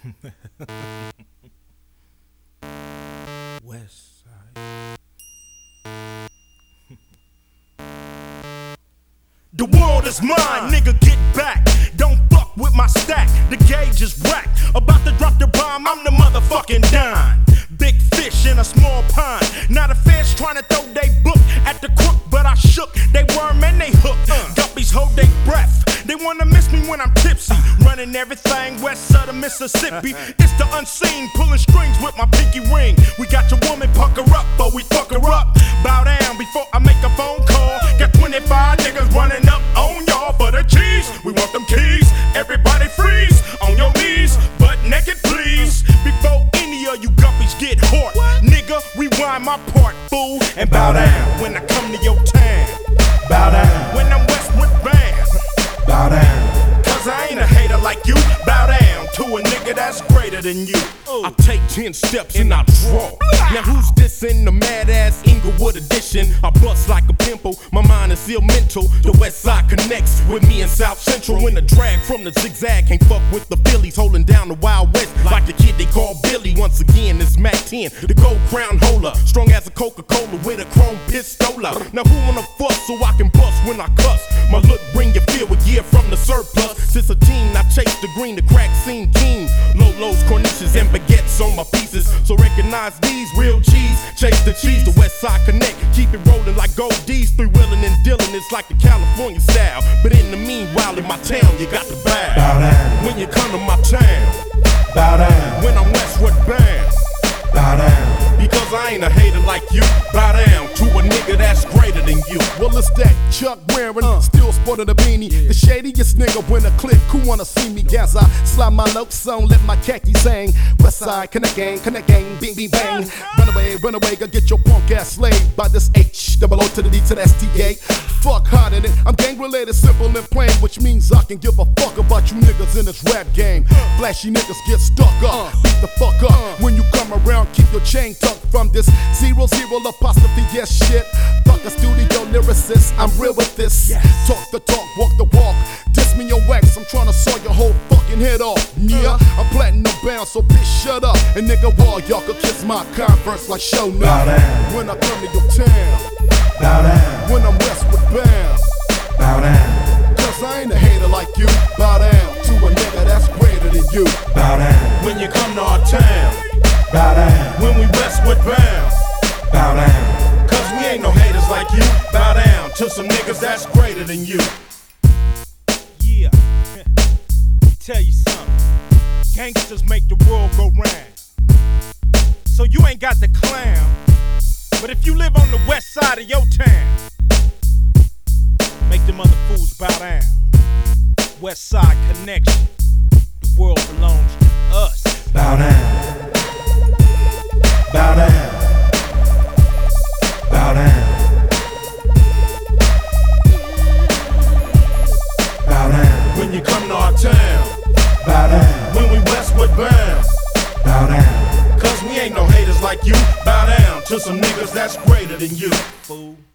West Side. The world is mine, nigga, get back. Don't fuck with my stack, the gauge is whacked. About to drop the bomb, I'm the motherfucking dime. Big fish in a small pond. Not a fish trying to throw they book at the crook, but I shook. They worm and they hook. Guppies hold they breath. They wanna miss me when I'm tipsy. Running everything west of the Mississippi. It's the unseen, pulling strings with my pinky ring. We got your woman pucker up, but we fuck her up. Bow down before I make a phone call. Got 25 niggas running up on y'all for the cheese. We want them keys. Everybody freeze on your knees, butt naked please. Before any of you guppies get hot, nigga, rewind my part, fool, and bow down when I come to your town. Bow down when I'm Westwood Band. Bow down, cause I ain't a hater like you. Bow down to a nigga that's greater than you. I take 10 steps and I draw. Now who's this in the mad ass Inglewood edition? I bust like a pimple, my mind is still mental. The West Side connects with me in South Central. When the drag from the zigzag can't fuck with the Phillies, holding down the Wild West like the kid they call Billy. Once again, it's Mac 10, the gold crown holder, strong as a Coca-Cola with a chrome pistola. Now who wanna fuss so I can bust when I cuss? My look bring you feel a year from the surplus. Since a teen, I chase the green, the crack scene keen. Lolos, corniches, and baguettes on my pieces. So recognize these real cheese. Chase the cheese, the West Side connect. Keep it rolling like gold D's. Three-wheeling and dealing, it's like the California style. But in the meanwhile, in my town, you got to bow. Bow down. When you come to my town. Bow down. When I'm Westwood Band. Bow down. Because I ain't a hater like you. Bow down to a nigga that's greater than you. Well, it's that Chuck wearing, still sporting a beanie. The shadiest nigga when a click who wanna see me gas. I slide my notes on, let my khaki sing. West Side, connect gang, bing, bing, bang. Run away, go get your punk ass slayed by this H, double O to the D to the STA. Fuck harder than I'm gang related, simple and plain, which means I can give a fuck about you niggas in this rap game. Flashy niggas get stuck up, beat the fuck up. When you come around, keep your chain tucked from this 00 apostrophe, yes shit. Fuck a studio lyricist, I'm real with this. Talk the talk, walk the walk. Diss me your wax, I'm tryna saw your whole fucking head off. Yeah, I'm platinum bound, so bitch shut up. And nigga, wall y'all could kiss my converse like show now. When I come to your town, bow down. When I'm Westwood Bound, bow down. Cause I ain't a hater like you. Bow down to a nigga that's greater than you. Bow down. When you come to our town, bow down. When we Westwood Bound, bow down. Cause we ain't no haters like you. Bow down to some niggas that's greater than you. Yeah, tell you something. Gangsters make the world go round. So you ain't got the clown. But if you live on the west side of your town, make them other fools bow down. West Side connection. The world belongs to us. Bow down. Bow down. Bow down. Bow down. When you come to our town, bow down. When we Westwood Bound, bow down. Cause we ain't no haters like you. Bow down to some niggas that's greater than you, fool.